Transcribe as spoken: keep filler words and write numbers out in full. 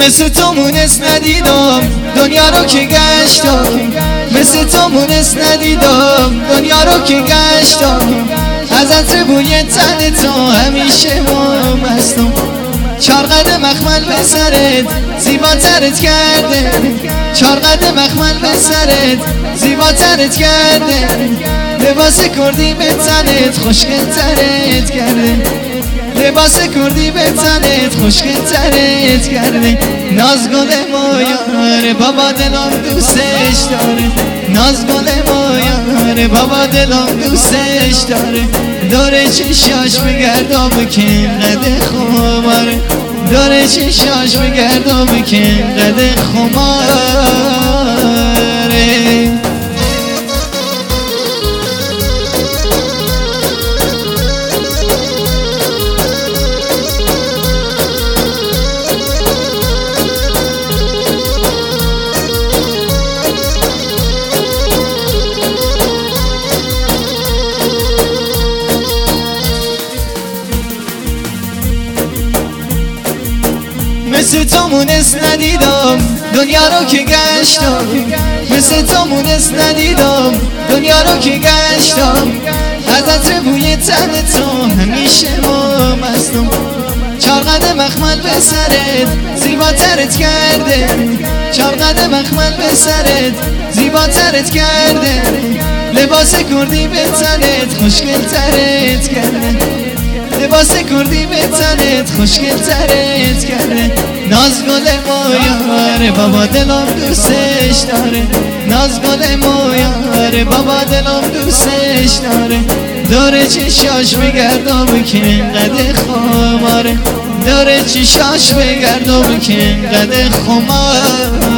مثل تو مونس ندیدم دنیا رو که گشتم، مثل تو مونس ندیدم دنیا رو که گشتم. از عطر بوی تن تو همیشه مستم. چار قد مخمل به سرت زیباترت کرده، چار قد مخمل به سرت زیباترت کرده. لباس کردی به تنت خوشگل ترت کرده، لباس کردی به تنت خوشگل ترت کرده. ناز گل مایاره بابا دلم دوستش داره، ناز گل مایاره بابا دلم دوستش داره. داره چشاش بگردم که اینقدر خماره، داره چشاش بگردم که اینقدر خماره. مثل تو مونس ندیدم دنیا رو که گشتم، مثل تو مونس ندیدم دنیا رو که گشتم. از عطر بوی تن تو همیشه مستم. چار قد مخمل به سرت زیباترت کرده، چار قد مخمل به سرت زیباترت کرده. لباس کردی به تنت خوشگل ترت کرده، لباس کردی به تنت خوشگل ترت کرده. ناز گل مایاره بابا دلم دوستش داره، ناز گل مایاره بابا دلم دوستش داره. داره چشاش بگردم که اینقدر خماره، داره چشاش بگردم که اینقدر خماره.